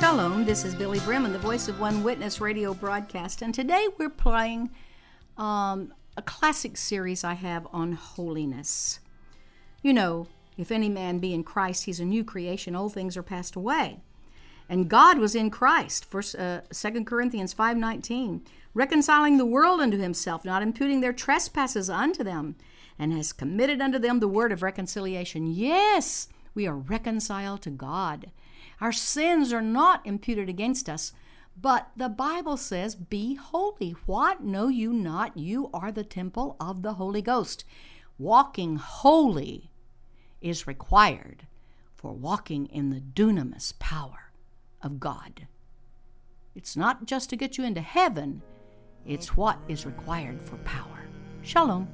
Shalom, this is Billy Brim and the Voice of One Witness radio broadcast, and today we're playing a classic series I have on holiness. You know, if any man be in Christ, he's a new creation. Old things are passed away. And God was in Christ, 2 Corinthians 5:19, reconciling the world unto himself, not imputing their trespasses unto them, and has committed unto them the word of reconciliation. Yes, we are reconciled to God. Our sins are not imputed against us, but the Bible says, be holy. What? Know you not? You are the temple of the Holy Ghost. Walking holy is required for walking in the dunamis power of God. It's not just to get you into heaven, it's what is required for power. Shalom.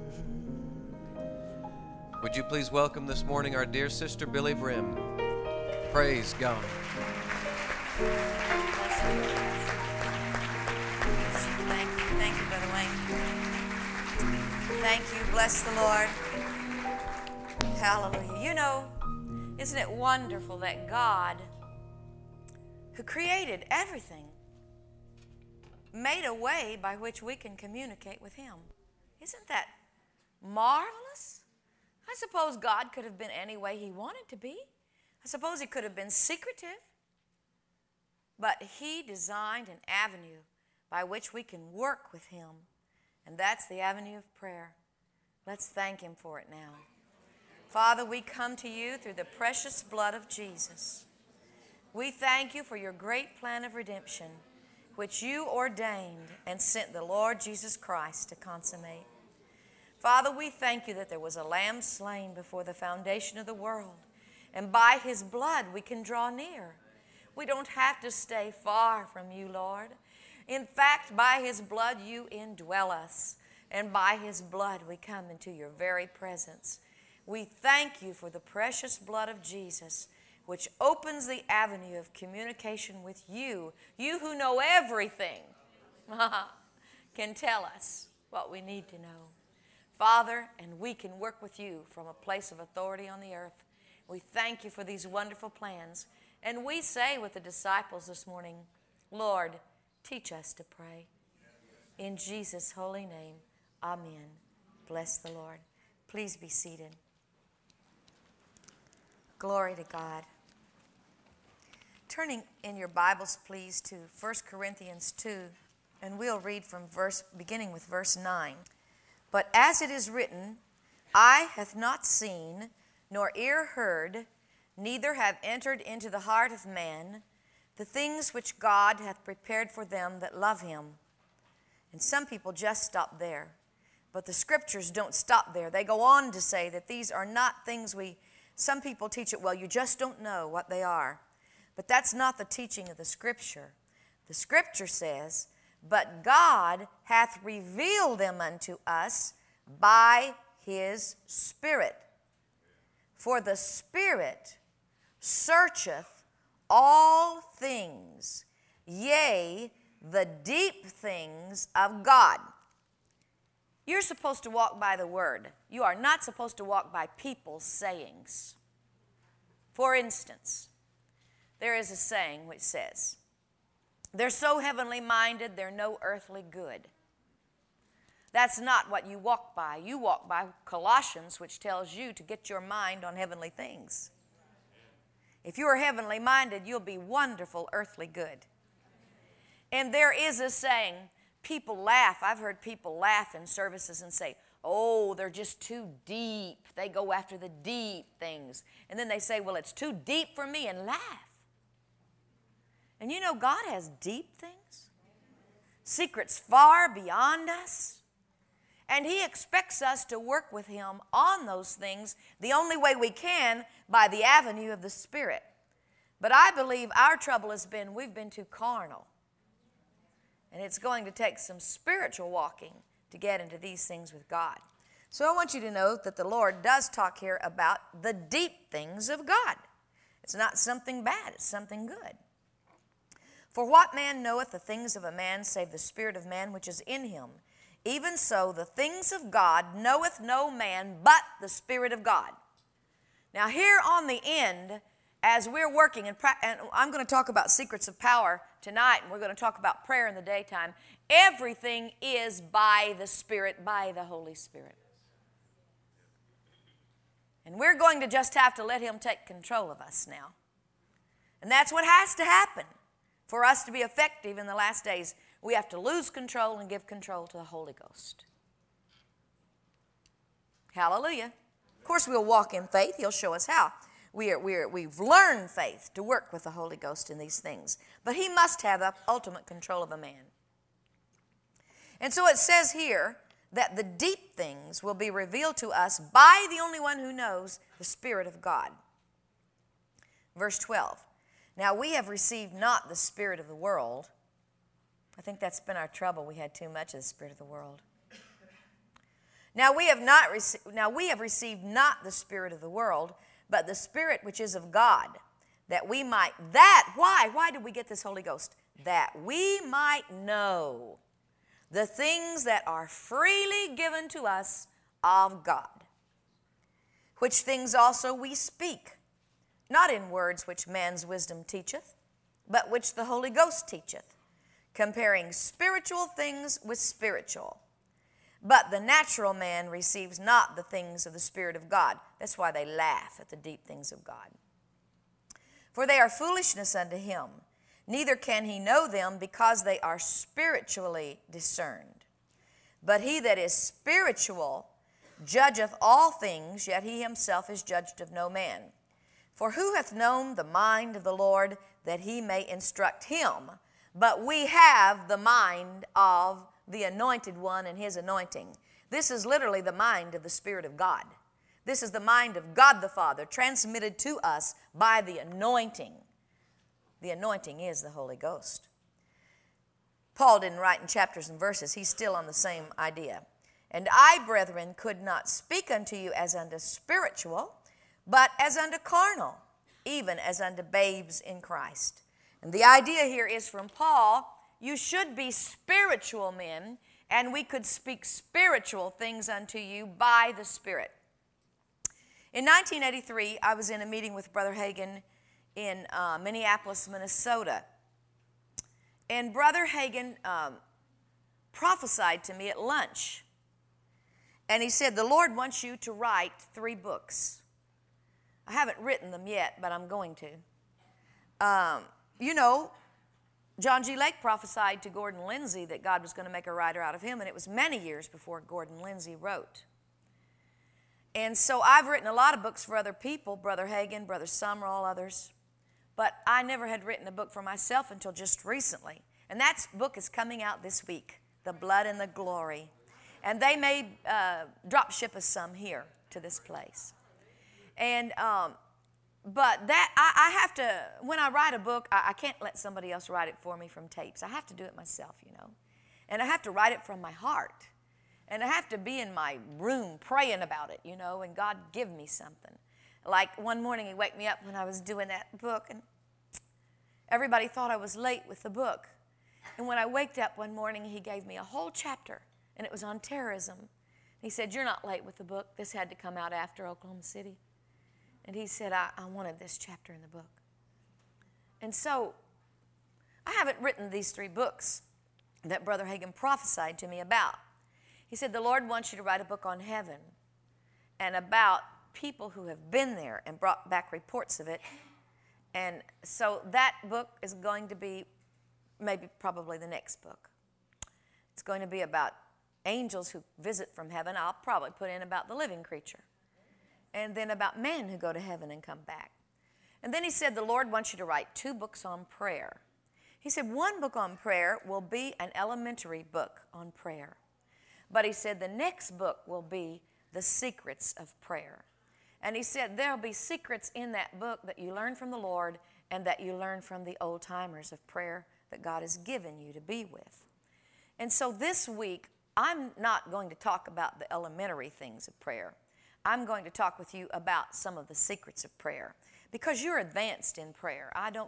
Would you please welcome this morning our dear sister Billy Brim. Praise God. Thank you, Brother Wayne. Thank you. Bless the Lord. Hallelujah. You know, isn't it wonderful that God, who created everything, made a way by which we can communicate with Him? Isn't that marvelous? I suppose God could have been any way He wanted to be. I suppose He could have been secretive. But He designed an avenue by which we can work with Him. And that's the avenue of prayer. Let's thank Him for it now. Father, we come to You through the precious blood of Jesus. We thank You for Your great plan of redemption, which You ordained and sent the Lord Jesus Christ to consummate. Father, we thank You that there was a lamb slain before the foundation of the world, and by His blood we can draw near. We don't have to stay far from You, Lord. In fact, by His blood You indwell us, and by His blood we come into Your very presence. We thank You for the precious blood of Jesus, which opens the avenue of communication with You. You who know everything can tell us what we need to know. Father, and we can work with You from a place of authority on the earth. We thank You for these wonderful plans. And we say with the disciples this morning, Lord, teach us to pray. In Jesus' holy name, amen. Bless the Lord. Please be seated. Glory to God. Turning in your Bibles, please, to 1 Corinthians 2, and we'll read from beginning with verse 9. But as it is written, eye hath not seen, nor ear heard, neither have entered into the heart of man the things which God hath prepared for them that love Him. And some people just stop there. But the Scriptures don't stop there. They go on to say that these are not things some people teach it, well, you just don't know what they are. But that's not the teaching of the Scripture. The Scripture says, but God hath revealed them unto us by His Spirit. For the Spirit searcheth all things, yea, the deep things of God. You're supposed to walk by the Word. You are not supposed to walk by people's sayings. For instance, there is a saying which says, they're so heavenly minded, they're no earthly good. That's not what you walk by. You walk by Colossians, which tells you to get your mind on heavenly things. If you are heavenly minded, you'll be wonderful earthly good. And there is a saying, people laugh. I've heard people laugh in services and say, oh, they're just too deep. They go after the deep things. And then they say, well, it's too deep for me, and laugh. And you know, God has deep things, secrets far beyond us. And He expects us to work with Him on those things the only way we can, by the avenue of the Spirit. But I believe our trouble has been we've been too carnal. And it's going to take some spiritual walking to get into these things with God. So I want you to know that the Lord does talk here about the deep things of God. It's not something bad, it's something good. For what man knoweth the things of a man, save the spirit of man which is in him? Even so, the things of God knoweth no man but the Spirit of God. Now here on the end, as we're working, and I'm going to talk about secrets of power tonight, and we're going to talk about prayer in the daytime. Everything is by the Spirit, by the Holy Spirit. And we're going to just have to let Him take control of us now. And that's what has to happen for us to be effective in the last days. We have to lose control and give control to the Holy Ghost. Hallelujah. Of course, we'll walk in faith. He'll show us how. We've learned faith to work with the Holy Ghost in these things. But He must have the ultimate control of a man. And so it says here that the deep things will be revealed to us by the only one who knows, the Spirit of God. Verse 12. Now we have received not the spirit of the world. I think that's been our trouble. We had too much of the spirit of the world. Now we have received not the spirit of the world, but the Spirit which is of God, why did we get this Holy Ghost? That we might know the things that are freely given to us of God, which things also we speak, not in words which man's wisdom teacheth, but which the Holy Ghost teacheth, comparing spiritual things with spiritual. But the natural man receives not the things of the Spirit of God. That's why they laugh at the deep things of God. For they are foolishness unto him, neither can he know them, because they are spiritually discerned. But he that is spiritual judgeth all things, yet he himself is judged of no man. For who hath known the mind of the Lord, that he may instruct him? But we have the mind of the Anointed One and His anointing. This is literally the mind of the Spirit of God. This is the mind of God the Father, transmitted to us by the anointing. The anointing is the Holy Ghost. Paul didn't write in chapters and verses. He's still on the same idea. And I, brethren, could not speak unto you as unto spiritual, but as unto carnal, even as unto babes in Christ. And the idea here is from Paul, you should be spiritual men, and we could speak spiritual things unto you by the Spirit. In 1983, I was in a meeting with Brother Hagin in Minneapolis, Minnesota. And Brother Hagin prophesied to me at lunch. And he said, the Lord wants you to write 3 books. I haven't written them yet, but I'm going to. John G. Lake prophesied to Gordon Lindsay that God was going to make a writer out of him, and it was many years before Gordon Lindsay wrote. And so I've written a lot of books for other people, Brother Hagin, Brother Sumrall, others, but I never had written a book for myself until just recently. And that book is coming out this week, The Blood and the Glory. And they may drop ship us some here to this place. And but that, I have to, when I write a book, I can't let somebody else write it for me from tapes. I have to do it myself, And I have to write it from my heart. And I have to be in my room praying about it, and God give me something. Like one morning He wake me up when I was doing that book, and everybody thought I was late with the book. And when I waked up one morning, He gave me a whole chapter, and it was on terrorism. He said, you're not late with the book. This had to come out after Oklahoma City. And he said, I wanted this chapter in the book. And so I haven't written these 3 books that Brother Hagin prophesied to me about. He said, the Lord wants you to write a book on heaven and about people who have been there and brought back reports of it. And so that book is going to be probably the next book. It's going to be about angels who visit from heaven. I'll probably put in about the living creature. And then about men who go to heaven and come back. And then he said, the Lord wants you to write 2 books on prayer. He said, 1 book on prayer will be an elementary book on prayer. But he said, the next book will be the secrets of prayer. And he said, there'll be secrets in that book that you learn from the Lord and that you learn from the old timers of prayer that God has given you to be with. And so this week, I'm not going to talk about the elementary things of prayer. I'm going to talk with you about some of the secrets of prayer, because you're advanced in prayer.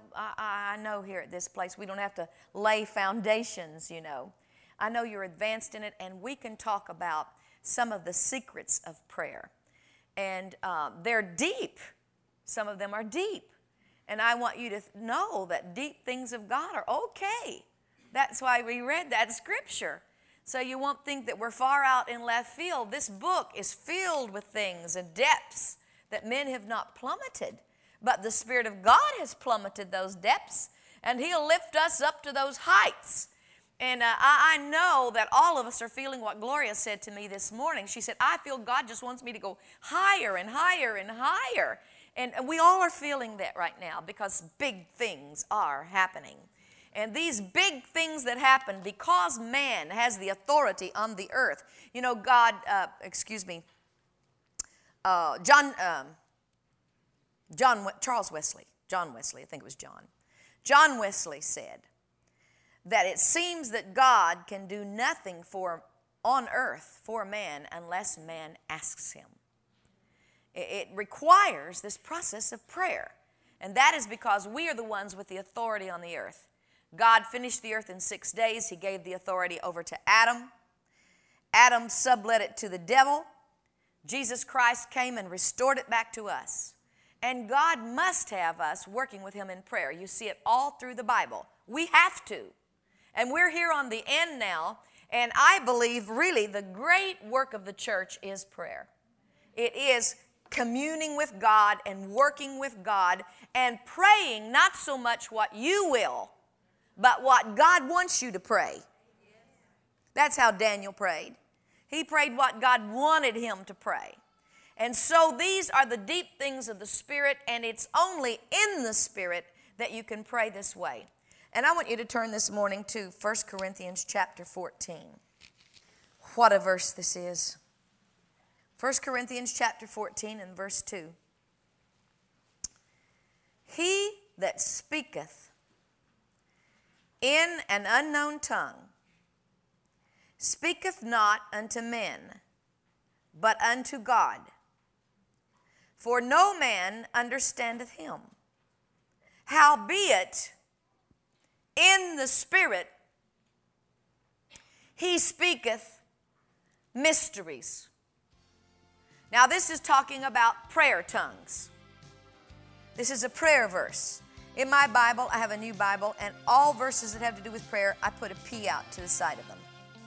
I know here at this place we don't have to lay foundations, I know you're advanced in it, and we can talk about some of the secrets of prayer. And they're deep. Some of them are deep. And I want you to know that deep things of God are okay. That's why we read that scripture. So you won't think that we're far out in left field. This book is filled with things and depths that men have not plummeted. But the Spirit of God has plummeted those depths, and He'll lift us up to those heights. And I know that all of us are feeling what Gloria said to me this morning. She said, I feel God just wants me to go higher and higher and higher. And we all are feeling that right now because big things are happening. And these big things that happen because man has the authority on the earth. You know, Charles Wesley, John Wesley, I think it was John. John Wesley said that it seems that God can do nothing on earth for man unless man asks Him. It requires this process of prayer. And that is because we are the ones with the authority on the earth. God finished the earth in 6 days. He gave the authority over to Adam. Adam sublet it to the devil. Jesus Christ came and restored it back to us. And God must have us working with Him in prayer. You see it all through the Bible. We have to. And we're here on the end now. And I believe really the great work of the church is prayer. It is communing with God and working with God and praying not so much what you will, but what God wants you to pray. That's how Daniel prayed. He prayed what God wanted him to pray. And so these are the deep things of the Spirit, and it's only in the Spirit that you can pray this way. And I want you to turn this morning to 1 Corinthians chapter 14. What a verse this is. 1 Corinthians chapter 14 and verse 2. He that speaketh in an unknown tongue speaketh not unto men, but unto God. For no man understandeth him. Howbeit, in the Spirit he speaketh mysteries. Now this is talking about prayer tongues. This is a prayer verse. In my Bible, I have a new Bible, and all verses that have to do with prayer, I put a P out to the side of them.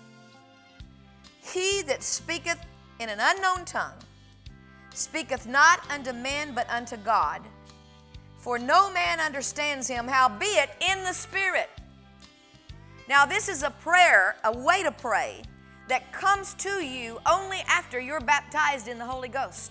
He that speaketh in an unknown tongue speaketh not unto men, but unto God. For no man understands him, howbeit in the Spirit. Now this is a prayer, a way to pray, that comes to you only after you're baptized in the Holy Ghost.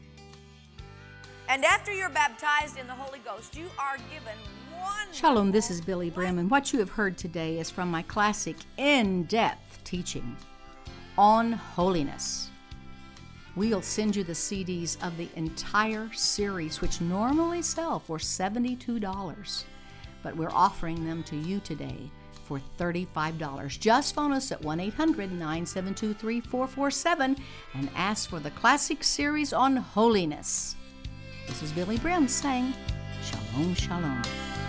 And after you're baptized in the Holy Ghost, you are given one... Shalom, this is Billy Brim, and what you have heard today is from my classic in-depth teaching on holiness. We'll send you the CDs of the entire series, which normally sell for $72, but we're offering them to you today for $35. Just phone us at 1-800-972-3447 and ask for the classic series on holiness. This is Billy Brim saying, Shalom, Shalom.